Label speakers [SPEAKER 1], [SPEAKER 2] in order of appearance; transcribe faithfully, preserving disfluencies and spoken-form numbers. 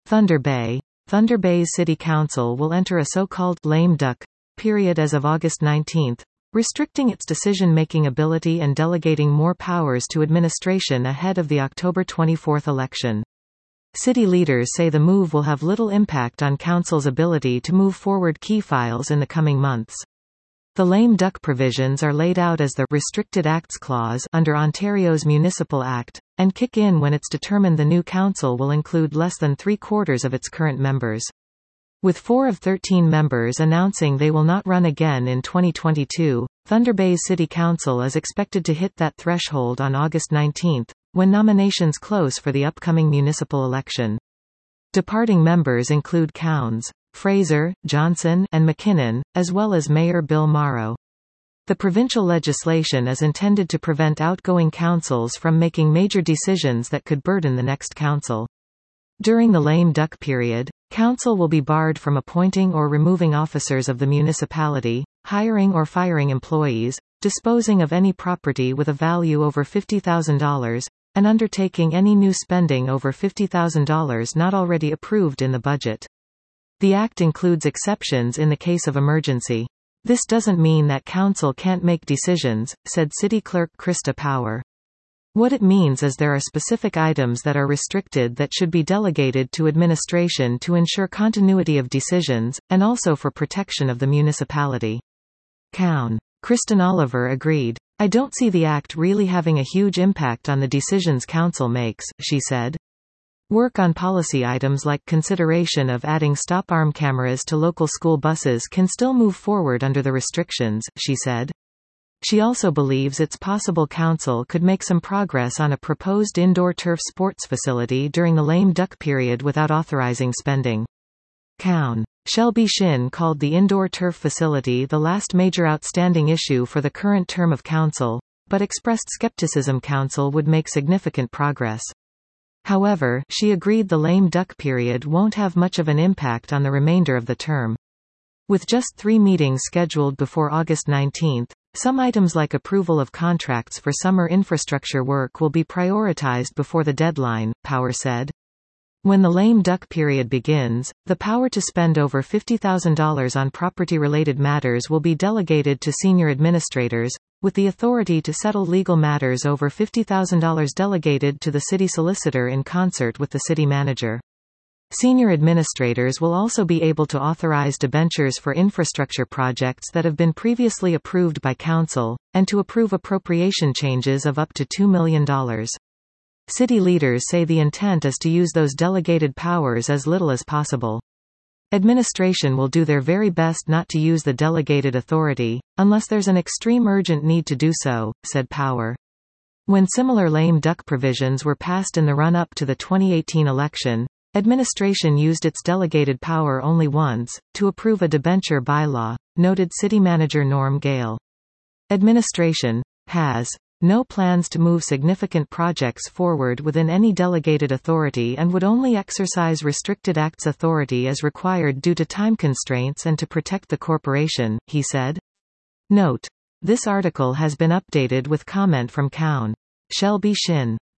[SPEAKER 1] Thunder Bay. Thunder Bay's City Council will enter a so-called lame duck period as of August nineteenth, restricting its decision-making ability and delegating more powers to administration ahead of the October twenty-fourth election. City leaders say the move will have little impact on Council's ability to move forward key files in the coming months. The lame duck provisions are laid out as the Restricted Acts Clause under Ontario's Municipal Act, and kick in when it's determined the new council will include less than three-quarters of its current members. With four of thirteen members announcing they will not run again in twenty twenty-two, Thunder Bay's City Council is expected to hit that threshold on August nineteenth, when nominations close for the upcoming municipal election. Departing members include Counds, Fraser, Johnson, and McKinnon, as well as Mayor Bill Morrow. The provincial legislation is intended to prevent outgoing councils from making major decisions that could burden the next council. During the lame duck period, council will be barred from appointing or removing officers of the municipality, hiring or firing employees, disposing of any property with a value over fifty thousand dollars, and undertaking any new spending over fifty thousand dollars not already approved in the budget. The Act includes exceptions in the case of emergency. This doesn't mean that council can't make decisions, said City Clerk Krista Power. What it means is there are specific items that are restricted that should be delegated to administration to ensure continuity of decisions, and also for protection of the municipality. Cown. Kristen Oliver agreed. I don't see the Act really having a huge impact on the decisions council makes, she said. Work on policy items like consideration of adding stop-arm cameras to local school buses can still move forward under the restrictions, she said. She also believes it's possible council could make some progress on a proposed indoor turf sports facility during the lame duck period without authorizing spending. Cown. Shelby Shin called the indoor turf facility the last major outstanding issue for the current term of council, but expressed skepticism council would make significant progress. However, she agreed the lame duck period won't have much of an impact on the remainder of the term. With just three meetings scheduled before August nineteenth, some items like approval of contracts for summer infrastructure work will be prioritized before the deadline, Power said. When the lame duck period begins, the power to spend over fifty thousand dollars on property-related matters will be delegated to senior administrators, with the authority to settle legal matters over fifty thousand dollars delegated to the city solicitor in concert with the city manager. Senior administrators will also be able to authorize debentures for infrastructure projects that have been previously approved by council, and to approve appropriation changes of up to two million dollars. City leaders say the intent is to use those delegated powers as little as possible. Administration will do their very best not to use the delegated authority, unless there's an extreme urgent need to do so, said Power. When similar lame duck provisions were passed in the run-up to the twenty eighteen election, administration used its delegated power only once, to approve a debenture bylaw, noted City Manager Norm Gale. Administration has no plans to move significant projects forward within any delegated authority and would only exercise Restricted Acts authority as required due to time constraints and to protect the corporation, he said. Note. This article has been updated with comment from Cown. Shelby Shin.